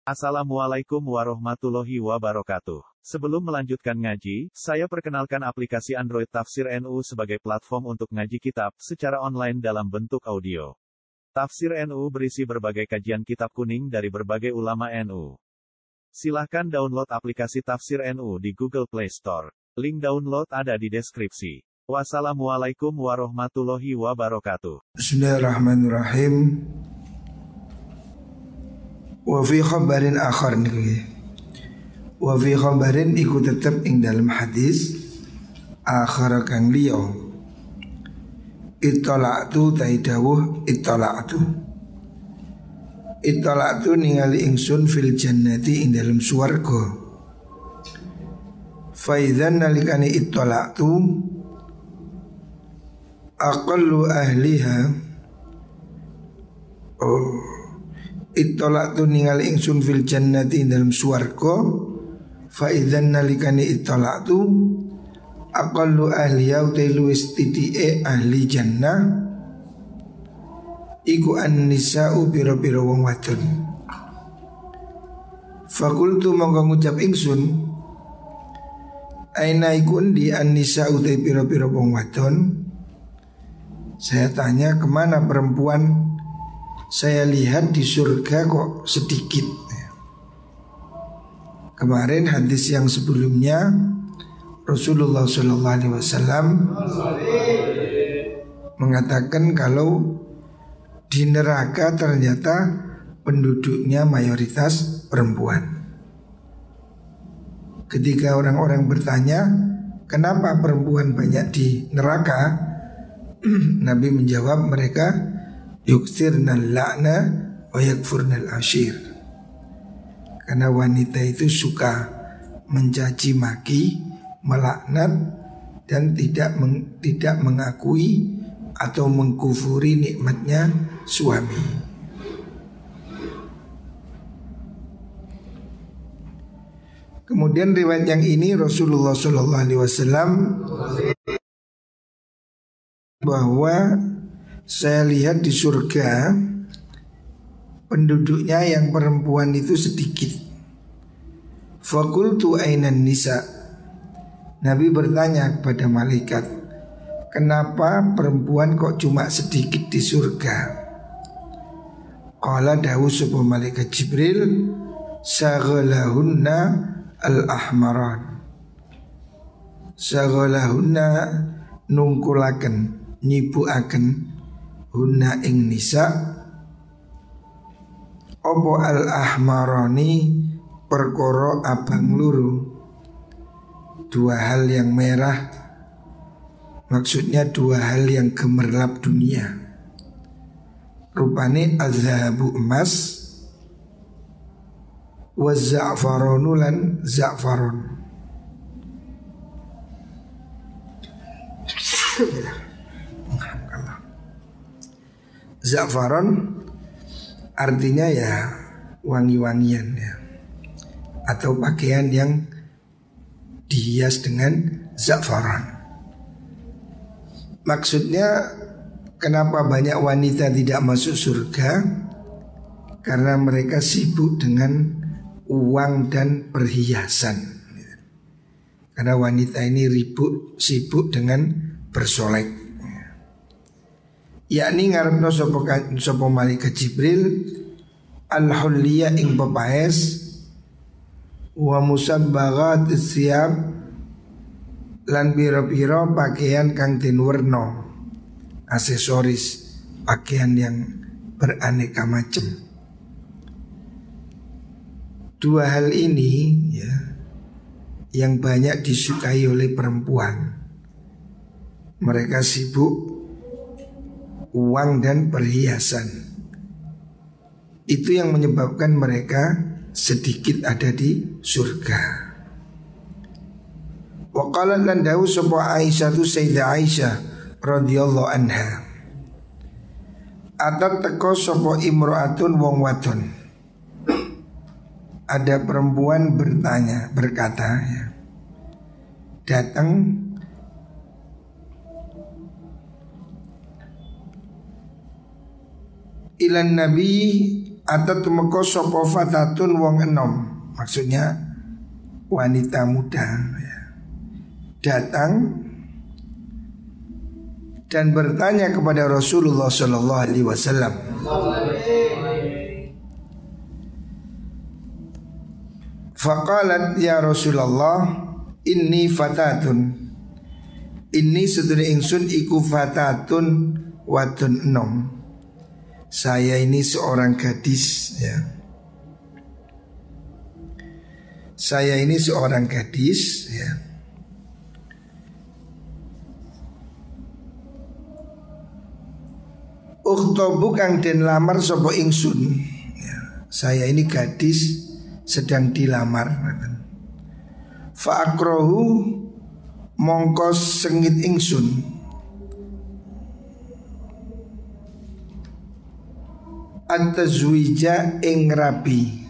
Assalamualaikum warahmatullahi wabarakatuh. Sebelum melanjutkan ngaji, saya perkenalkan aplikasi Android Tafsir NU sebagai platform untuk ngaji kitab secara online dalam bentuk audio. Tafsir NU berisi berbagai kajian kitab kuning dari berbagai ulama NU. Silahkan download aplikasi Tafsir NU di Google Play Store. Link download ada di deskripsi. Wassalamualaikum warahmatullahi wabarakatuh. Bismillahirrahmanirrahim. Wa fi khabarin akhar niki. Wa fi khabarin iku tetep ing dalam hadis akhar kang liya. Ittala'tu taidawuh ittala'tu. Ittala'tu ningali ingsun fil jannati ing dalam swarga. Fa idzan nalikani ittala'tu aqallu ahliha Itolak tu ningali ingsun fil jannati dalam swarga. Fa idzan nalikani itolak tu aqallu ahliya utai luwes titike ahli jannah iku an-nisa'u pira-pira wong wadon. Fakultu mongko ngucap ingsun aina iku di an-nisa'u utai pira-pira wong wadon. Saya tanya kemana perempuan. Saya lihat di surga kok sedikit. Kemarin hadis yang sebelumnya Rasulullah SAW mengatakan kalau di neraka ternyata penduduknya mayoritas perempuan. Ketika orang-orang bertanya kenapa perempuan banyak di neraka, Nabi menjawab mereka yuksirnal la'na wa yakfurnal ashir. Karena wanita itu suka mencaci maki, melaknat dan tidak mengakui atau mengkufuri nikmatnya suami. Kemudian riwayat yang ini Rasulullah SAW bahwa saya lihat di surga penduduknya yang perempuan itu sedikit. Fakultu ainan nisa. Nabi bertanya kepada malaikat, kenapa perempuan kok cuma sedikit di surga? Qala dawu sapa malaikat Jibril, saghalahunna al-ahmaran. Saghalahunna nungkulaken, nyibuaken hunna ing nisa opo al-ahmarani perkara abang luru. Dua hal yang merah, maksudnya dua hal yang gemerlap dunia. Rupane azhabu emas wa za'faronu lan za'faron. Za'faron artinya ya wangi-wangian ya, atau pakaian yang dihias dengan za'faron. Maksudnya kenapa banyak wanita tidak masuk surga? Karena mereka sibuk dengan uang dan perhiasan. Karena wanita ini sibuk dengan bersolek. Yakni ngarepno sapa malaikat Jibril al-hulliya ing pepaes wa musabbagat siyab lan pira-pira pakaian kang den werna, aksesoris pakaian yang beraneka macam. Dua hal ini ya yang banyak disukai oleh perempuan. Mereka sibuk uang dan perhiasan. Itu yang menyebabkan mereka sedikit ada di surga. Wa qalat lan dawu sapa Aisyah tu Sayyidah Aisyah radhiyallahu anha. Atat teko sapa imro'atun wong wadon. Ada perempuan berkata ya, datang ilan Nabi Atau tumeka sapa fatatun wong enom, maksudnya wanita muda ya, datang dan bertanya kepada Rasulullah sallallahu alaihi wasallam. Faqalat ya Rasulullah inni fatatun, inni sedune ingsun iku fatatun wadun enom. Saya ini seorang gadis ya. Saya ini seorang gadis ya. Ukhtobu kang den lamar sapa ingsun ya. Saya ini gadis sedang dilamar. Fa akrahu mongko sengit ingsun antazwija ing rabi.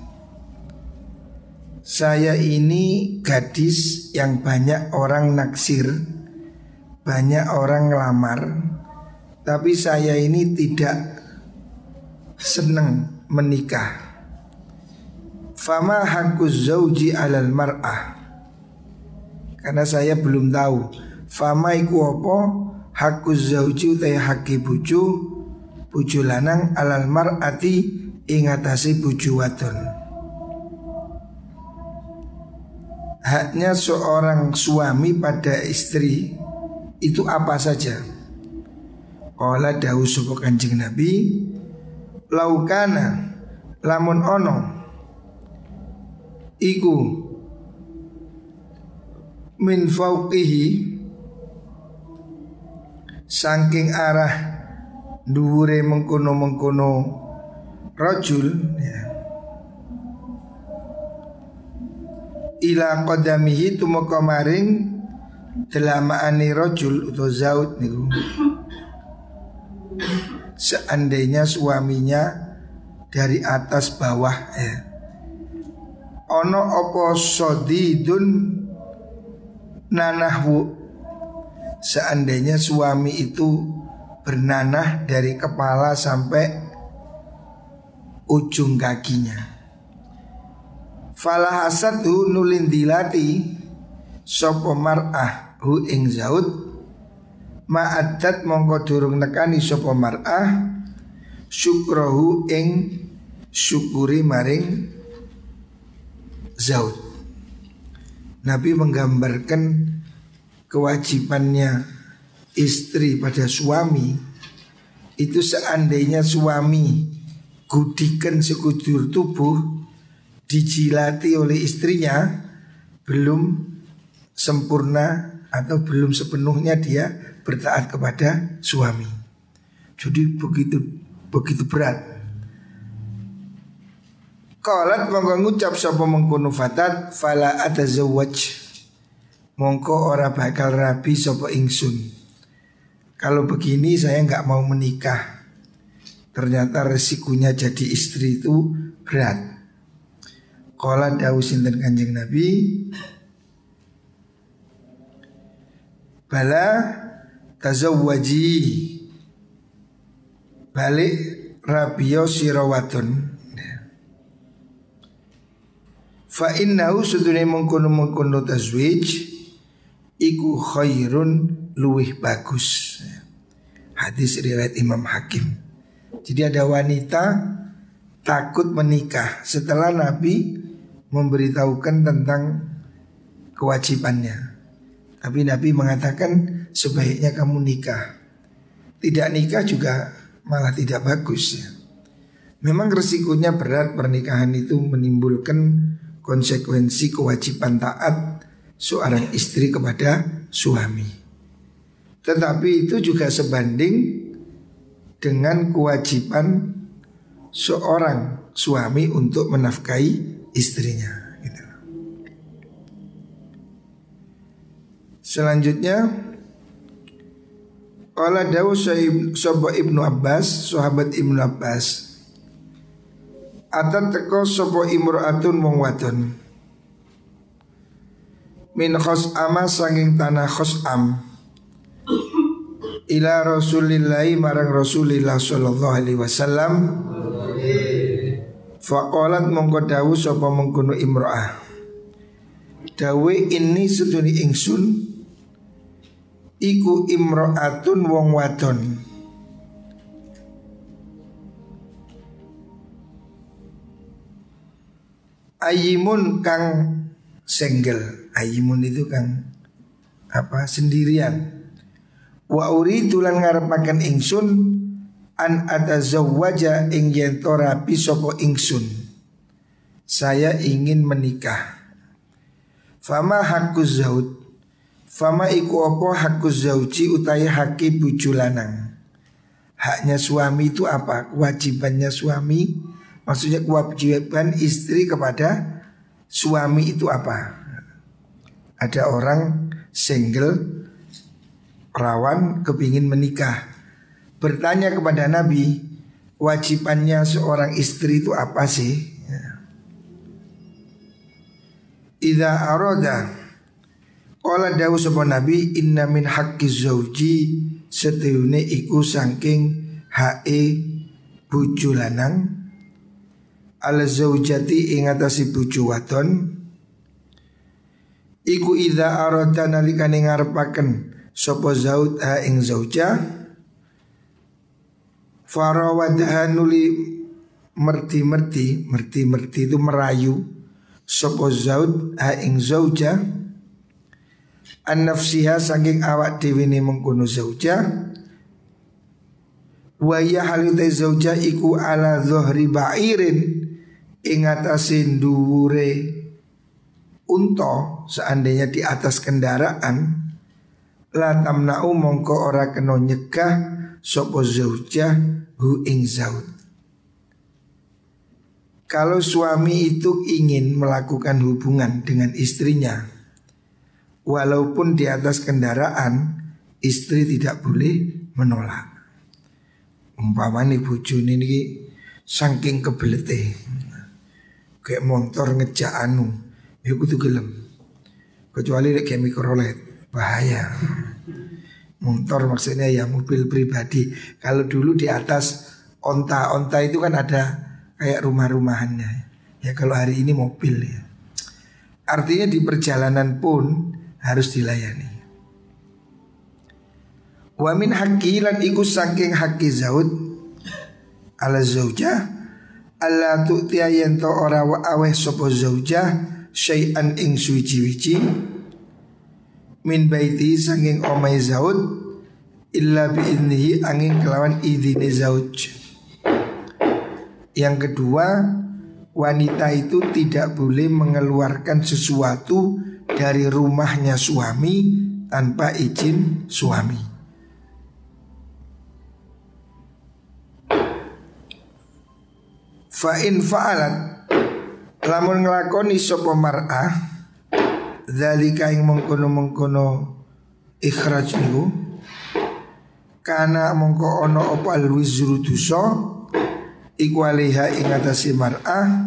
Saya ini gadis yang banyak orang naksir, banyak orang ngelamar, tapi saya ini tidak senang menikah. Fama haqquz zauji alal mar'ah, karena saya belum tahu fama iku apa haqquz zauji utai haki bojo lanang alal mar'ati ing atase bojo wadon. Haknya seorang suami pada istri itu apa saja? Qala dawu sapa Kanjeng Nabi, laukana lamun ono iku min fauqihi saking arah dhuwure mengkono-mengkono rajul ya, ila qadamihi tumeka maring delamaane rajul utawa zaud niku. Seandainya suaminya dari atas bawah ya. Ono apa sodidun nanahwu, seandainya suami itu bernanah dari kepala sampai ujung kakinya. Falah hasadu nulin dilati sopo mar'ah hu ing zaud ma'adat mongko durung nekani sopo mar'ah syukrohu ing syukuri maring zaud. Nabi menggambarkan kewajibannya istri pada suami itu seandainya suami gudikan sekujur tubuh dijilati oleh istrinya belum sempurna atau belum sepenuhnya dia bertaat kepada suami. Jadi begitu berat. Qalat mongko ngucap sapa mengkono fatat fala atazawwaj, mongko ora bakal rabi sapa ingsun. Kalau begini saya nggak mau menikah. Ternyata resikonya jadi istri itu berat. Qala dawu sinten Kanjeng Nabi, bala tazawwaji, balik rabiyo sirawadun. Fa innahu sudune mengkono-mengkono tazwij iku khairun luwih bagus. Hadis riwayat Imam Hakim. Jadi ada wanita takut menikah setelah Nabi memberitahukan tentang kewajibannya. Tapi Nabi mengatakan sebaiknya kamu nikah. Tidak nikah juga malah tidak bagus ya. Memang resikonya berat, pernikahan itu menimbulkan konsekuensi kewajiban taat seorang istri kepada suami. Tetapi itu juga sebanding dengan kewajiban seorang suami untuk menafkahi istrinya gitu. Selanjutnya qala dawu sahaba Ibnu Abbas, sahabat Ibnu Abbas, atat teko sapa imro'atun wong wadon min khos'ama sanging tanah khos'am ila Rasulillahi marang Rasulillah sallallahu alaihi wasallam Faqalat mongko dawu sapa mengkono imro'ah, dawe ini seduni ingsun iku imro'atun wong wadon, ayimun kang senggel. Ayimun itu kang sendirian. Wa uridu lan ngarepaken ingsun an atazawwaja ing yen to rabi sapa ingsun, saya ingin menikah. Fama hakuz zaud, fama iku apa hakuz zauji utai haki bojo lanang. Haknya suami itu apa? Kewajibannya suami, maksudnya kewajiban istri kepada suami itu apa? Ada orang single rawan kepingin menikah, bertanya kepada Nabi, kewajibannya seorang istri itu apa sih? Idza arada, qala dawu sapa Nabi, inna min haqqiz zauji, setune iku saking hae bojo lanang, ala zaujati ing atase bojo wadon, iku idza arada nalikane ngarepaken sapa zaud ha ing zauja, farawadha nuli merti itu merayu sapa zaud ha ing zauja, an nafsiha saking awak dhewe ne mengkono zauja, wa ya halute zauja iku ala dhuhri ba'irin ing atase dhuwure unta, seandainya di atas kendaraan, la tamna'u mongko ora kena nyegah sapa zaujah hu ing zaud. Kalau suami itu ingin melakukan hubungan dengan istrinya, walaupun di atas kendaraan, istri tidak boleh menolak. Umpamane bojone niki saking kebelete, kayak motor ngejak anu, ya kudu gelem. Kecuali nek kayak mikrolet, bahaya. Motor maksudnya ya mobil pribadi. Kalau dulu di atas onta itu kan ada kayak rumah-rumahannya. Ya kalau hari ini mobil ya. Artinya di perjalanan pun harus dilayani. Wa min haqqi lan iku saking haqqi zaud ala zaujah alla tu'tiya yento ora wa aweh sapa zaujah syai'an ing suci-wici min baiti saking omai zaud illa bi'idnihi angin kelawan idhine zauj. Yang kedua, wanita itu tidak boleh mengeluarkan sesuatu dari rumahnya suami tanpa izin suami. Fa in fa'alat, lamun nglakoni sapa mar'ah dzalika ing mengkono-mengkono ikhraj niku, kana mongko ana apa alwizru dosa iku alaiha ing atase mar'ah,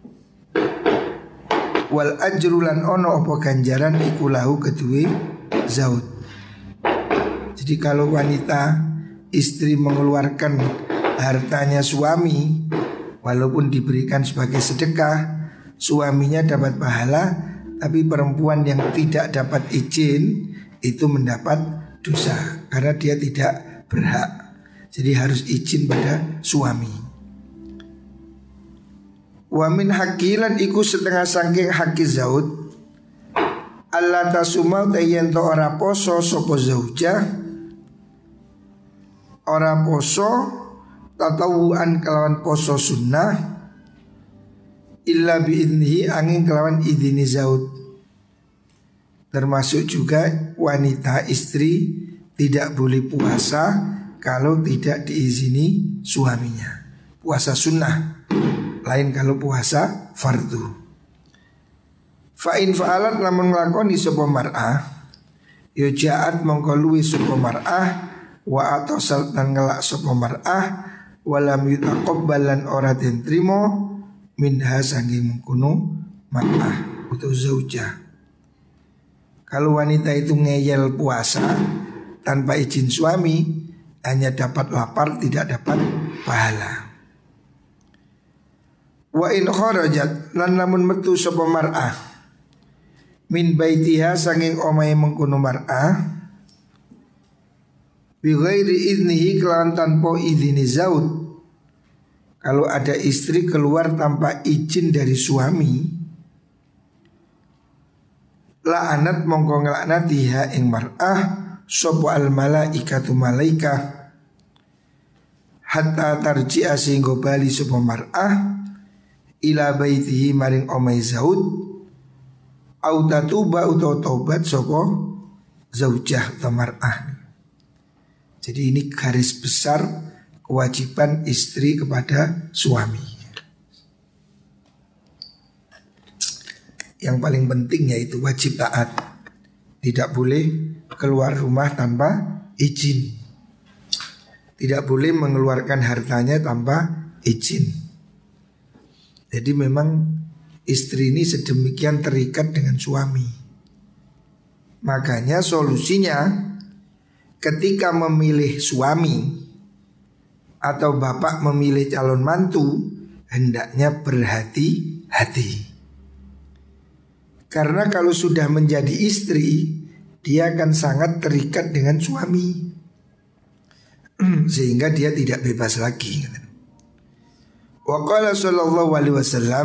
wal ajru lan ono apa ganjaran iku lahu kedue zaud. Jadi kalau wanita istri mengeluarkan hartanya suami, walaupun diberikan sebagai sedekah, suaminya dapat pahala, tapi perempuan yang tidak dapat izin itu mendapat dosa karena dia tidak berhak. Jadi harus izin pada suami. Wa min hakilan iku setengah saking haki zaud Allah tasuma tayen to ora poso sapa zaujah, ora poso tatawuan kelawan poso sunnah, illa biidnihi angin kelawan idini zaud. Termasuk juga wanita istri tidak boleh puasa kalau tidak diizini suaminya. Puasa sunnah, lain kalau puasa fardu. Fa in fa'alat lamun nglakoni sapa mar'ah, ya ja'at mongko luwi sapa mar'ah, wa atasal lan ngelak sapa mar'ah, walam yutaqabbal lan ora den trimo minha sange mengkono mar'ah atau zaujah. Kalau wanita itu ngeyel puasa tanpa izin suami, hanya dapat lapar tidak dapat pahala. Wa in kharajat lan lamun metu sapa mar'ah min baitiha sanging omahe mengkono mar'ah bi ghairi idnihi kelawan tanpa izini zaud. Kalau ada istri keluar tanpa izin dari suami, la'anat mongko nglaknatiha ing mar'ah sapa al malaikatu malaikah hatta tarji'a sehingga bali sapa mar'ah ila baitihi maring omai zaud au tatuba utawa taubat sapa zaujah atau mar'ah. Jadi ini garis besar kewajiban istri kepada suami. Yang paling penting yaitu wajib taat. Tidak boleh keluar rumah tanpa izin. Tidak boleh mengeluarkan hartanya tanpa izin. Jadi memang istri ini sedemikian terikat dengan suami. Makanya solusinya ketika memilih suami atau bapak memilih calon mantu, hendaknya berhati-hati. Karena kalau sudah menjadi istri, dia akan sangat terikat dengan suami, sehingga dia tidak bebas lagi. Wa qala sallallahu alaihi wasallam,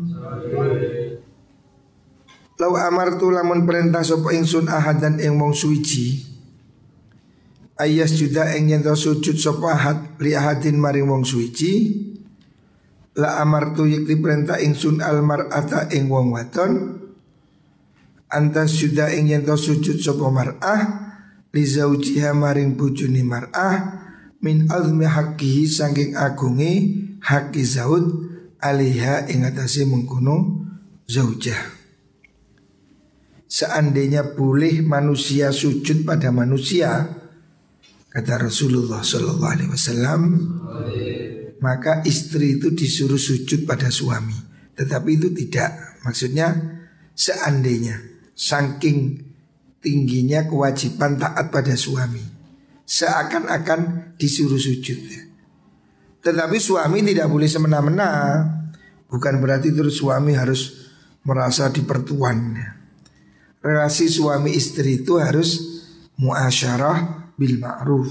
"Lau amartu lamun perintah sapa ingsun ahadan ing wong suwiji, ayas juda ing yen sujud sapa ahad li ahadin maring wong suwiji, la amartu yakti perintah ingsun almar'ata ing wong wadon, antas juda ing yen sujud sapa mar'ah li zaujiha maring bojone mar'ah min azmi haqqihi saking agunge haqqi zaud alaiha ing atase mengkono zaujah." Seandainya boleh manusia sujud pada manusia, kata Rasulullah Sallallahu Alaihi Wasallam, maka istri itu disuruh sujud pada suami. Tetapi itu tidak. Maksudnya seandainya saking tingginya kewajiban taat pada suami, seakan-akan disuruh sujud. Tetapi suami tidak boleh semena-mena. Bukan berarti terus suami harus merasa dipertuan. Relasi suami istri itu harus muasyarah bil ma'ruf,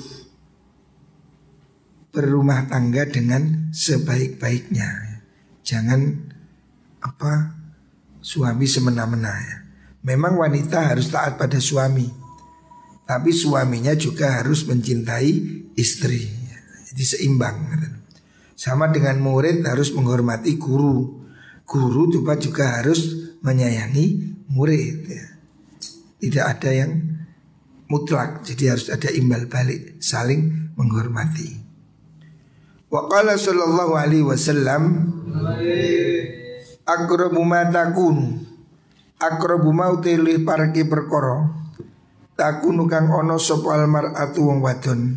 berumah tangga dengan sebaik-baiknya. Jangan suami semena-mena ya. Memang wanita harus taat pada suami, tapi suaminya juga harus mencintai istri. Jadi seimbang. Sama dengan murid harus menghormati guru. Guru juga harus menyayangi murid ya. Tidak ada yang mutlak, jadi harus ada imbal balik, saling menghormati. Wa qala sallallahu alaihi wasallam, aqrabu ma takun, aqrabu ma utilih parki perkara, takunu kang ono sapa almar'atu wong wadon,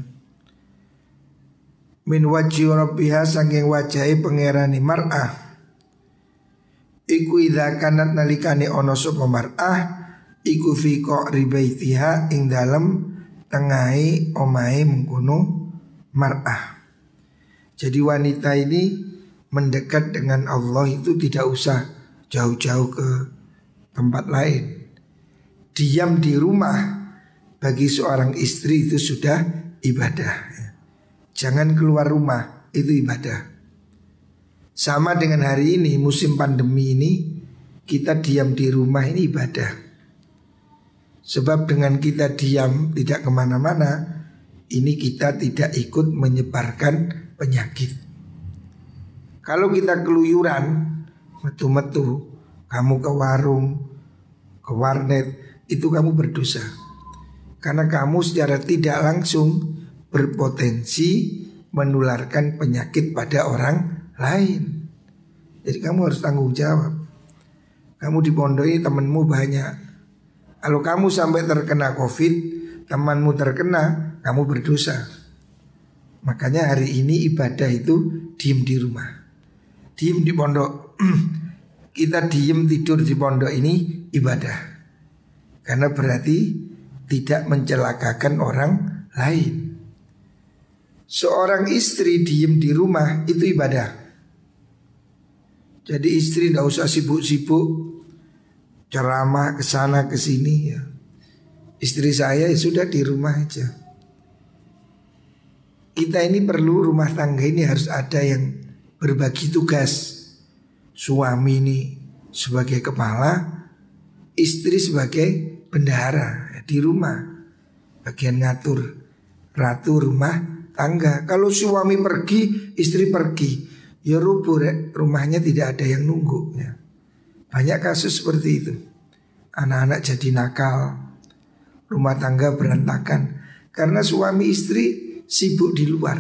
min wajhi rabbiha saking wajahe pangerane mar'ah, iku idza kanat nalikane ono sapa mar'ah iku fi qa'ri baitiha ing dalem tengahe omahe mengkono mar'ah. Jadi wanita ini mendekat dengan Allah itu tidak usah jauh-jauh ke tempat lain. Diam di rumah bagi seorang istri itu sudah ibadah. Jangan keluar rumah, itu ibadah. Sama dengan hari ini musim pandemi ini, kita diam di rumah ini ibadah. Sebab dengan kita diam tidak kemana-mana, ini kita tidak ikut menyebarkan penyakit. Kalau kita keluyuran, metu-metu, kamu ke warung, ke warnet, itu kamu berdosa. Karena kamu secara tidak langsung berpotensi menularkan penyakit pada orang lain. Jadi kamu harus tanggung jawab. Kamu di pondok ini temanmu banyak. Kalau kamu sampai terkena COVID, temanmu terkena, kamu berdosa. Makanya hari ini ibadah itu diem di rumah, diem di pondok. Kita diem tidur di pondok ini ibadah, karena berarti tidak mencelakakan orang lain. Seorang istri diem di rumah itu ibadah. Jadi istri tidak usah sibuk-sibuk ceramah ke sana ke sini ya. Istri saya ya sudah di rumah aja. Kita ini perlu rumah tangga ini harus ada yang berbagi tugas. Suami ini sebagai kepala, istri sebagai bendahara di rumah, bagian ngatur, ratu rumah tangga. Kalau suami pergi, istri pergi, ya rubuh rumahnya tidak ada yang nunggu ya. Banyak kasus seperti itu. Anak-anak jadi nakal, rumah tangga berantakan karena suami istri sibuk di luar.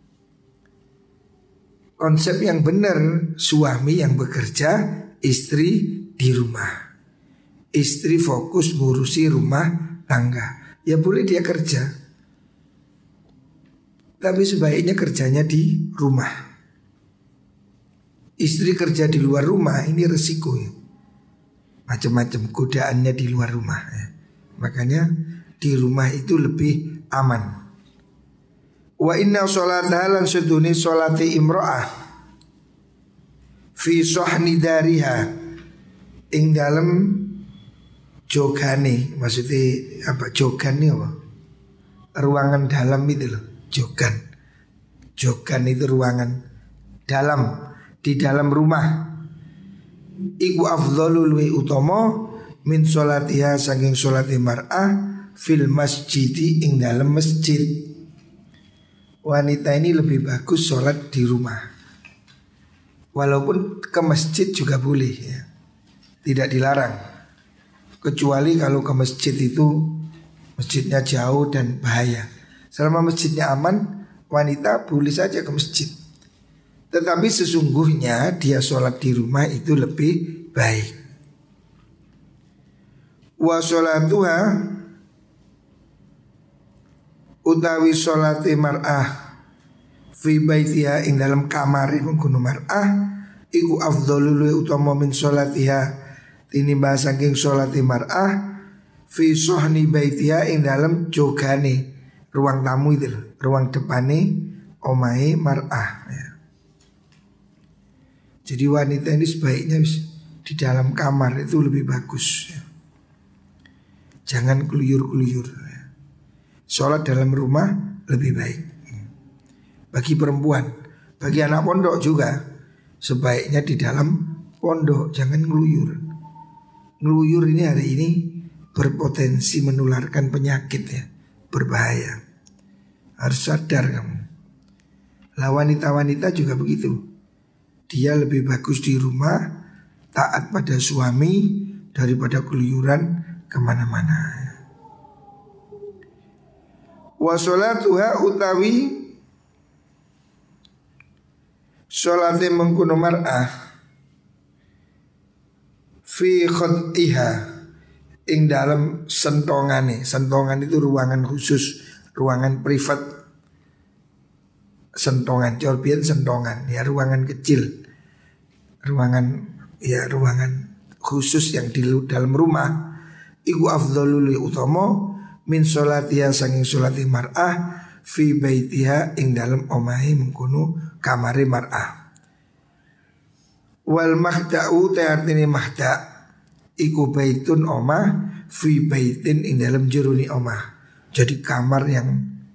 Konsep yang benar, suami yang bekerja, istri di rumah. Istri fokus ngurusi rumah tangga. Ya boleh dia kerja, tapi sebaiknya kerjanya di rumah. Istri kerja di luar rumah ini resiko ya. Macam-macam godaannya di luar rumah ya. Makanya di rumah itu lebih aman. Wa inna sholataha lan seduni sholati imro'ah fi sohni dariha ing dalem jogane. Maksudnya apa jogan ini apa? Ruangan dalam itu loh, jogan. Jogan itu ruangan dalam, di dalam rumah. Iku afdhalul luwi utama min sholatiha saking sholati mar'ah fil masjidi ing dalem masjid. Wanita ini lebih bagus sholat di rumah. Walaupun ke masjid juga boleh ya. Tidak dilarang. Kecuali kalau ke masjid itu masjidnya jauh dan bahaya. Selama masjidnya aman, wanita boleh saja ke masjid. Tetapi sesungguhnya dia sholat di rumah itu lebih baik. Wa sholatuha utawi sholati mar'ah fi baitiha ing dalam kamar mengkono mar'ah iku afdhalul utama min sholatiha tinimbang saking sholati mar'ah fi sohni baitiha ing dalam jogane ruang tamu itu, ruang depane omahe mar'ah ya. Jadi wanita ini sebaiknya di dalam kamar itu lebih bagus ya. Jangan keluyur-keluyur ya. Sholat dalam rumah lebih baik. Bagi perempuan, bagi anak pondok juga sebaiknya di dalam pondok, jangan ngeluyur. Ngeluyur ini hari ini berpotensi menularkan penyakit ya, berbahaya. Harus sadar kamu. Lah wanita-wanita juga begitu. Dia lebih bagus di rumah, taat pada suami daripada keluyuran kemana-mana. Wa sholatuha utawi sholate mengkono mar'ah fi khot'iha ing dalam sentongane. Sentongan itu ruangan khusus, ruangan privat. Sentongan, corbian sentongan ya, ruangan kecil. Ruangan khusus yang di dalam rumah. Iku afdhalul utama min sholatiha sanging sholati mar'ah fi baitiha ing dalam omahi mengkono kamare mar'ah. Wal mahda'u ta'artini mahda' iku baitun omah fi baitin ing dalam juruni omah. Jadi kamar yang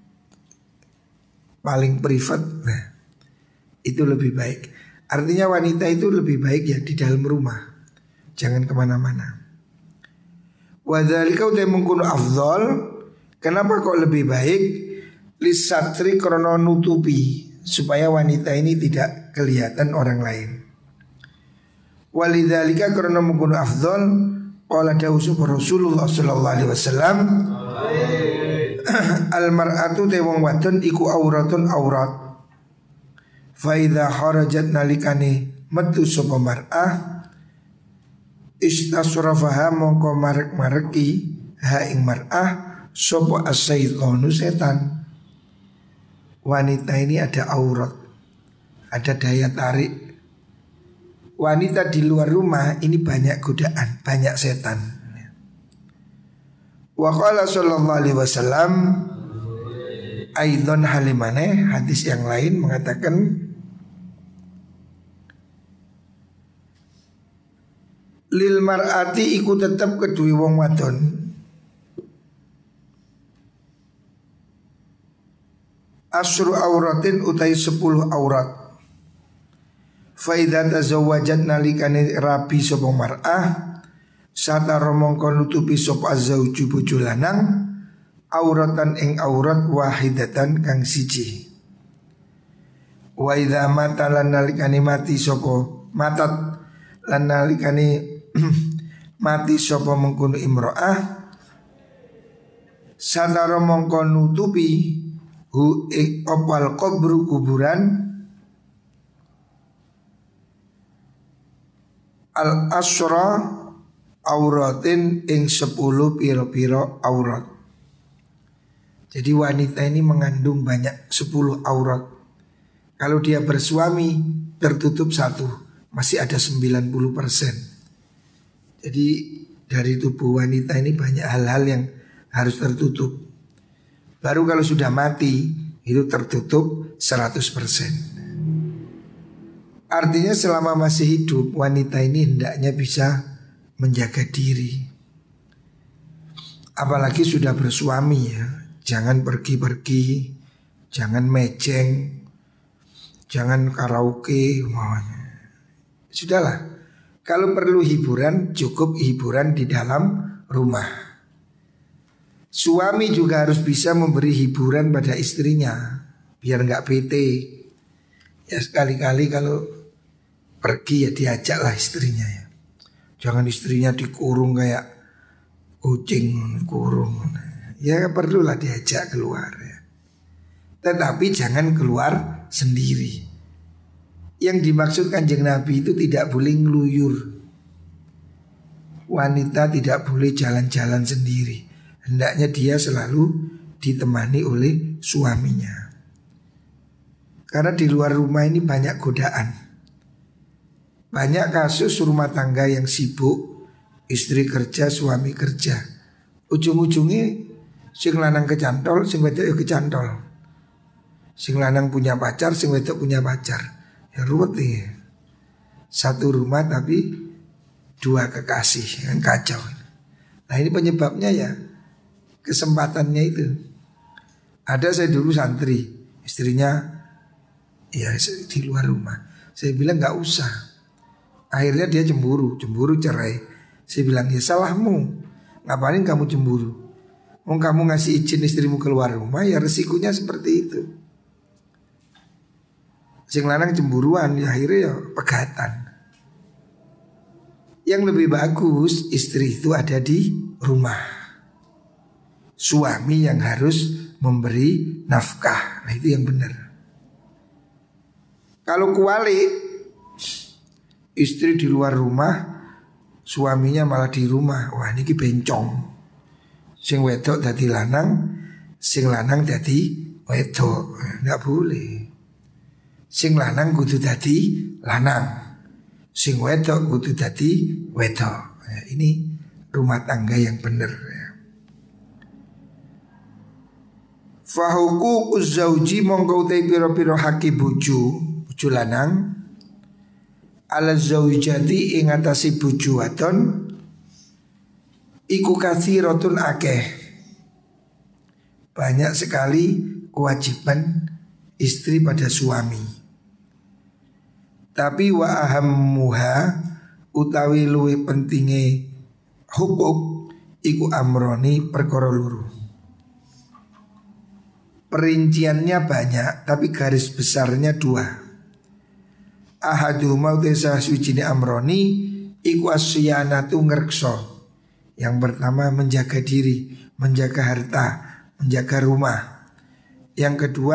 paling privat, nah itu lebih baik. Artinya wanita itu lebih baik ya di dalam rumah, jangan kemana-mana. Wadzalika utai mengkuno afdol. Kenapa kok lebih baik? Lisatri krono nutupi, supaya wanita ini tidak kelihatan orang lain. Walidzalika krono mengkuno afdol. Qala dawuh Rasulullah sallallahu alaihi wasallam, al mar'atu te wong wadon iku auratun aurat. Fa idza kharajat nalikane metu sapa mar'ah istasrafaha mongko marek-mareki ha ing mar'ah sapa as-syaitanu setan. Wanita ini ada aurat, ada daya tarik. Wanita di luar rumah ini banyak godaan, banyak setan. Wa qala sallallahu alaihi wasallam aidon halimane, hadis yang lain mengatakan Lil mar'ati iku tetep kedue wong wadon asru auratin utai 10 aurat. Fa idza tazawwajat nalikane rabi sapa mar'ah satara mongko nutupi sapa azauju bojo lanang auratan ing aurat wahidatan kang siji. Wa idza mata lan nalikane mati sapa matat lan nalikane mati sapa mengkono imro'ah satara mongko nutupi hu opal kubru kuburan al asra auratin ing 10 piro-piro aurat. Jadi wanita ini mengandung banyak 10 aurat. Kalau dia bersuami tertutup 1, masih ada 90%. Jadi dari tubuh wanita ini banyak hal-hal yang harus tertutup. Baru kalau sudah mati itu tertutup 100%. Artinya selama masih hidup wanita ini hendaknya bisa menjaga diri. Apalagi sudah bersuami ya. Jangan pergi-pergi, jangan mejeng, jangan karaoke. Sudahlah, kalau perlu hiburan cukup hiburan di dalam rumah. Suami juga harus bisa memberi hiburan pada istrinya biar nggak bete. Ya sekali-kali kalau pergi ya diajaklah istrinya ya. Jangan istrinya dikurung kayak kucing kurung. Ya perlulah diajak keluar ya. Tetapi jangan keluar sendiri. Yang dimaksud Kanjeng Nabi itu tidak boleh ngeluyur. Wanita tidak boleh jalan-jalan sendiri. Hendaknya dia selalu ditemani oleh suaminya. Karena di luar rumah ini banyak godaan. Banyak kasus rumah tangga yang sibuk, istri kerja, suami kerja. Ujung-ujungnya sing lanang kecantol, sing wedok kecantol. Sing lanang punya pacar, sing wedok punya pacar. Ya ruwet nih. Satu rumah tapi 2 kekasih, kan kacau. Nah ini penyebabnya ya kesempatannya itu. Ada saya dulu santri, istrinya ya di luar rumah. Saya bilang nggak usah. Akhirnya dia cemburu cerai. Saya bilang ya salahmu. Ngapain kamu cemburu? Mau kamu ngasih izin istrimu keluar rumah ya resikonya seperti itu. Sing lanang cemburuan ya akhirnya ya pegatan. Yang lebih bagus istri itu ada di rumah. Suami yang harus memberi nafkah. Nah itu yang benar. Kalau kuali istri di luar rumah, suaminya malah di rumah. Wah ini bencong. Sing wedok dadi lanang, sing lanang dadi wedok. Enggak boleh. Sing lanang kudu dadi lanang, sing wedok kudu dadi wedok. Ya, ini rumah tangga yang benar ya. Fahuku uzzauji mongko utai piro-piro haki bojo lanang ala zaujati ing atasi bojo wadon iku katsiratun akeh. Banyak sekali kewajiban istri pada suami. Tapi wa ahammuha utawi luwih pentinge hukuk iku amroni perkara loro. Perinciannya banyak tapi garis besarnya 2. Ahaduma utesa sucine amroni iku asyanatu ngrekso. Yang pertama menjaga diri, menjaga harta, menjaga rumah. Yang kedua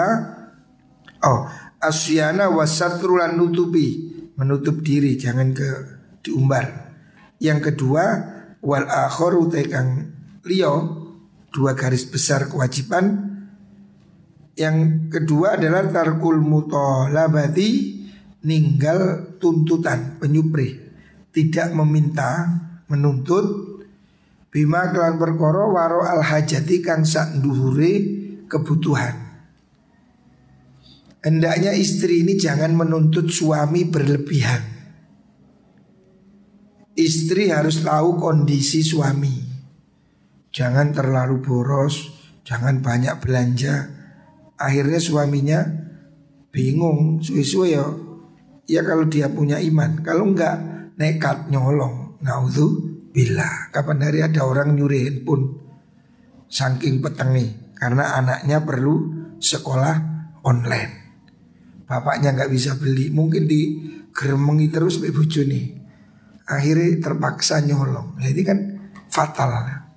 asyana wasatrulan nutupi, menutup diri jangan diumbar. Yang kedua wal akharu tekang liyo, 2 garis besar kewajiban. Yang kedua adalah tarkul mutolabati, ninggal tuntutan penyubrih, tidak meminta, menuntut bima kelan perkara waro al hajati kang sak nduhure kebutuhan. Hendaknya istri ini jangan menuntut suami berlebihan. istri harus tahu kondisi suami. Jangan terlalu boros, jangan banyak belanja. Akhirnya suaminya bingung, suwe-suwe ya kalau dia punya iman. Kalau enggak nekat nyolong. Naudzubillah. Kapan hari ada orang nyuri handphone saking petengi karena anaknya perlu sekolah online. Bapaknya nggak bisa beli, mungkin digeremengi terus be bojone. Akhirnya terpaksa nyolong. Jadi kan fatal.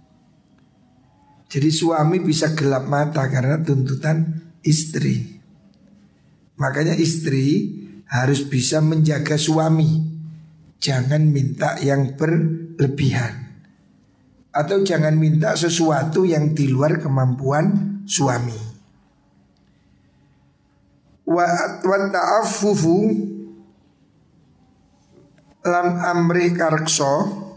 Jadi suami bisa gelap mata karena tuntutan istri. Makanya istri harus bisa menjaga suami. Jangan minta yang berlebihan. Atau jangan minta sesuatu yang di luar kemampuan suami. Wa ta'affufu lam amri karkso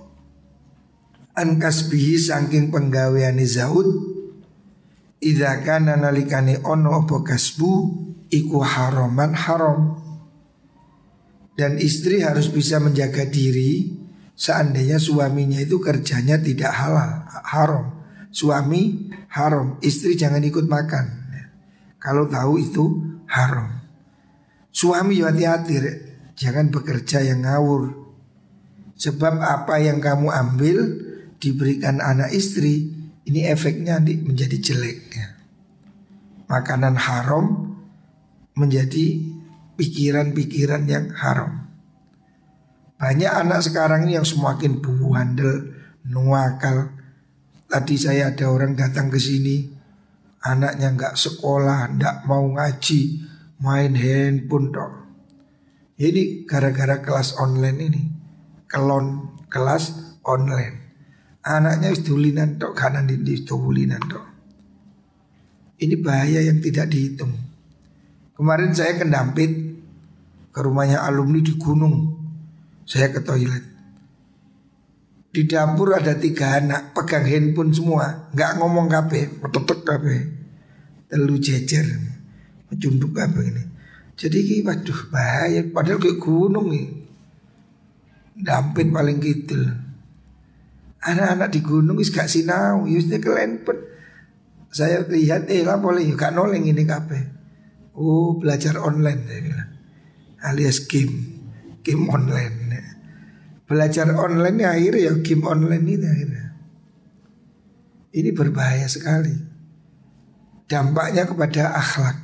an kasbihi saking penggaweane Zaud idza kana nalikane ono apa kasbu iku haraman haram. Dan istri harus bisa menjaga diri seandainya suaminya itu kerjanya tidak halal, haram. Suami haram, istri jangan ikut makan kalau tahu itu haram. Suami hati-hati, jangan bekerja yang ngawur. Sebab apa yang kamu ambil diberikan anak istri, ini efeknya menjadi jelek. Makanan haram menjadi pikiran-pikiran yang haram. Banyak anak sekarang ini yang semakin bandel, nuakal. Tadi saya ada orang datang ke sini, anaknya nggak sekolah, nggak mau ngaji, main handphone dong. Jadi gara-gara kelas online ini, kelas online. Anaknya istulinan dok, kanan di istulinan dok. Ini bahaya yang tidak dihitung. Kemarin saya ke Dampit, ke rumahnya alumni di gunung. Saya ke toilet. Di dapur ada 3 anak pegang handphone semua, nggak ngomong kabeh, metetek kabeh, telu jejer, mencunduk kabeh ini. Jadi waduh bahaya, padahal kayak gunung nih. Dampit paling kidul. Anak-anak di gunung is gak sinau, yusnya kelempen. Saya lihat lah boleh gak noleng ini kabeh. Oh belajar online saya bilang, alias game online. Belajar online ya akhirnya ya game online ini akhirnya. Ini berbahaya sekali. Dampaknya kepada akhlak.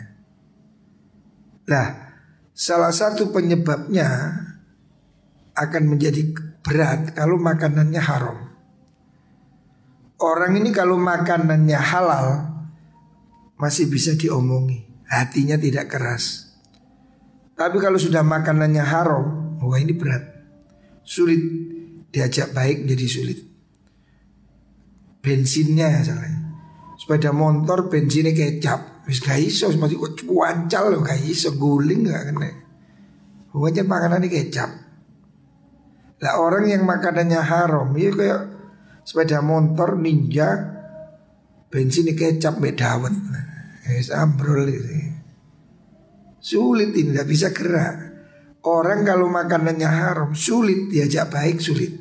Nah, salah satu penyebabnya akan menjadi berat kalau makanannya haram. Orang ini kalau makanannya halal masih bisa diomongi, hatinya tidak keras. Tapi kalau sudah makanannya haram, wah ini berat. Sulit diajak baik jadi sulit. Bensinnya salahnya. Sepeda motor bensinnya kecap, wis gak iso masih kok cuancal loh, gak iso guling gak kena. Pokoknya makanannya kecap. Lah orang yang makanannya haram, ya kayak sepeda motor Ninja, bensinnya kecap mbek dawet. Wis ambrol itu. Sulit ini, tidak bisa gerak. Orang kalau makanannya haram sulit diajak baik, sulit.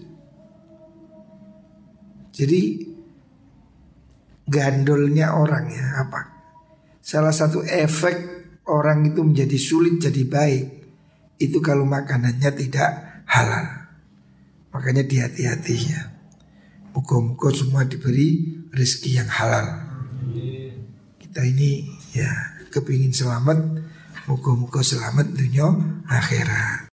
Jadi gandolnya orang ya apa? Salah satu efek orang itu menjadi sulit jadi baik itu kalau makanannya tidak halal. Makanya hati-hati ya. Muka-muka semua diberi rezeki yang halal. Kita ini ya kepingin selamat. Moga-moga selamat dunia akhirat.